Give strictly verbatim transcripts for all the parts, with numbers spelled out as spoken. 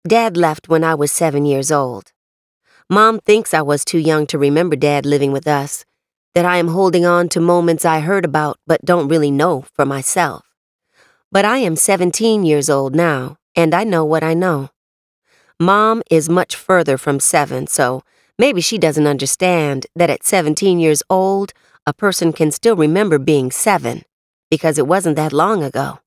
Dad left when I was seven years old. Mom thinks I was too young to remember Dad living with us, that I am holding on to moments I heard about but don't really know for myself. But I am seventeen years old now, and I know what I know. Mom is much further from seven, so maybe she doesn't understand that at seventeen years old, a person can still remember being seven, because it wasn't that long ago.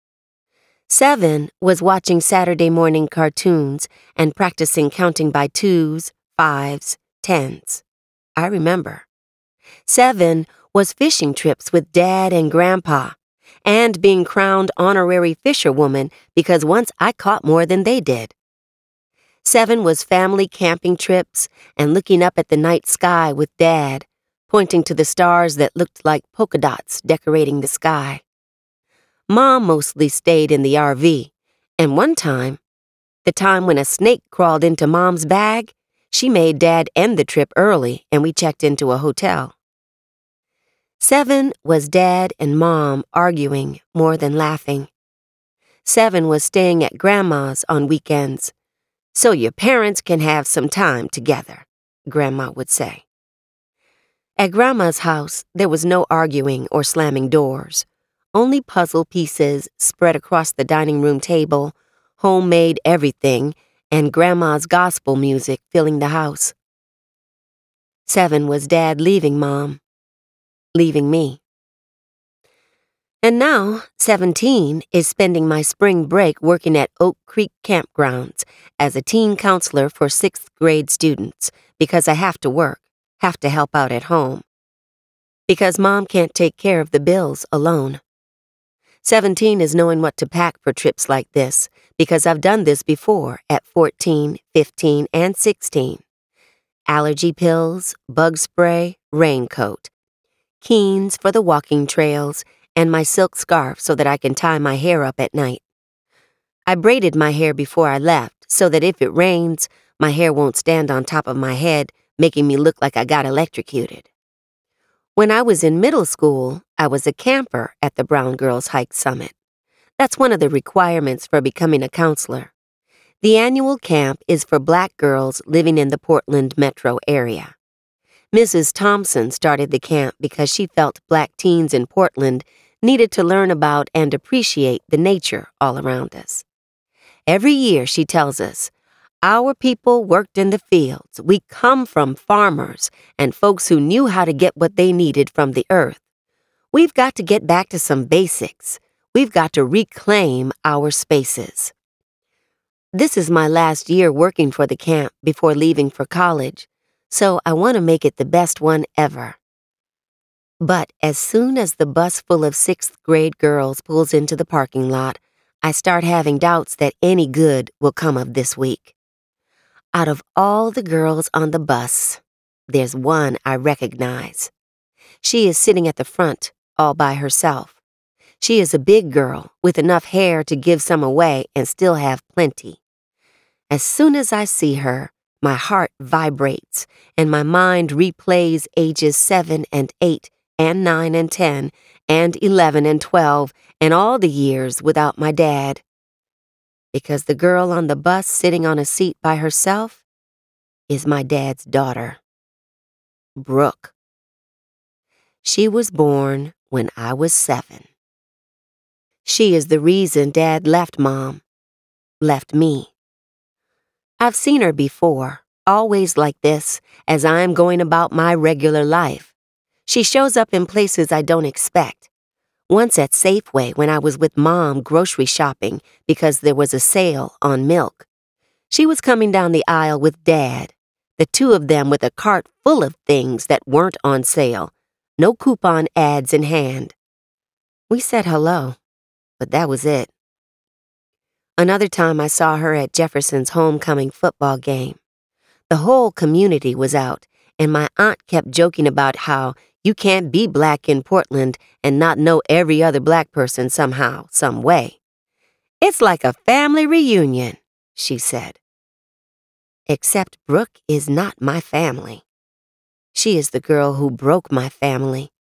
Seven was watching Saturday morning cartoons and practicing counting by twos, fives, tens. I remember. Seven was fishing trips with Dad and Grandpa, and being crowned honorary fisherwoman because once I caught more than they did. Seven was family camping trips and looking up at the night sky with Dad, pointing to the stars that looked like polka dots decorating the sky. Mom mostly stayed in the R V, and one time, the time when a snake crawled into Mom's bag, she made Dad end the trip early and we checked into a hotel. Seven was Dad and Mom arguing more than laughing. Seven was staying at Grandma's on weekends, so your parents can have some time together, Grandma would say. At Grandma's house, there was no arguing or slamming doors, only puzzle pieces spread across the dining room table, homemade everything, and Grandma's gospel music filling the house. Seven was Dad leaving Mom, leaving me. And now, seventeen is spending my spring break working at Oak Creek Campgrounds as a teen counselor for sixth grade students because I have to work, have to help out at home. Because Mom can't take care of the bills alone. Seventeen is knowing what to pack for trips like this because I've done this before at fourteen, fifteen, and sixteen. Allergy pills, bug spray, raincoat, Keens for the walking trails, and my silk scarf so that I can tie my hair up at night. I braided my hair before I left so that if it rains, my hair won't stand on top of my head, making me look like I got electrocuted. When I was in middle school, I was a camper at the Brown Girls Hike Summit. That's one of the requirements for becoming a counselor. The annual camp is for Black girls living in the Portland metro area. Missus Thompson started the camp because she felt Black teens in Portland needed to learn about and appreciate the nature all around us. Every year, she tells us, our people worked in the fields. We come from farmers and folks who knew how to get what they needed from the earth. We've got to get back to some basics. We've got to reclaim our spaces. This is my last year working for the camp before leaving for college, so I want to make it the best one ever. But as soon as the bus full of sixth grade girls pulls into the parking lot, I start having doubts that any good will come of this week. Out of all the girls on the bus, there's one I recognize. She is sitting at the front, all by herself. She is a big girl with enough hair to give some away and still have plenty. As soon as I see her, my heart vibrates and my mind replays ages seven and eight and nine and ten and eleven and twelve and all the years without my dad. Because the girl on the bus sitting on a seat by herself is my dad's daughter, Brooke. She was born when I was seven. She is the reason Dad left Mom, left me. I've seen her before, always like this, as I'm going about my regular life. She shows up in places I don't expect. Once at Safeway when I was with Mom grocery shopping because there was a sale on milk. She was coming down the aisle with Dad, the two of them with a cart full of things that weren't on sale, no coupon ads in hand. We said hello, but that was it. Another time I saw her at Jefferson's homecoming football game. The whole community was out, and my aunt kept joking about how you can't be Black in Portland and not know every other Black person somehow, some way. It's like a family reunion, she said. Except Brooke is not my family. She is the girl who broke my family,